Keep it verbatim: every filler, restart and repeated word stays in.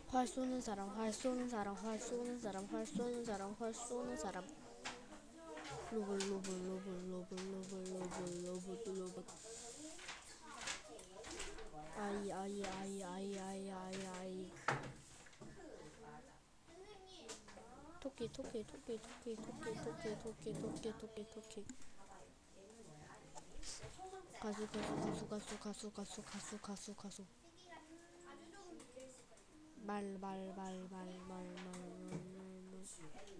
활 쏘는 사람, 활 쏘는 사람, 활 쏘는 사람, 활 쏘는 사람, 활 쏘는 사람. 로봇, 로봇, 로봇, 로봇, 로봇, 로봇, 로봇, 로봇. 아이, 아이, 아이, 아이, 아이, 아이, 아이. 토끼, 토끼, 토끼, 토끼, 토끼, 토끼, 토끼, 토끼, 토끼, 토끼. 가수, 가수, 가수, 가수, 가수, 가수, 가수, 가수, 가수. 말, 말, 말, 말, 말, 말, 말, 말, 말.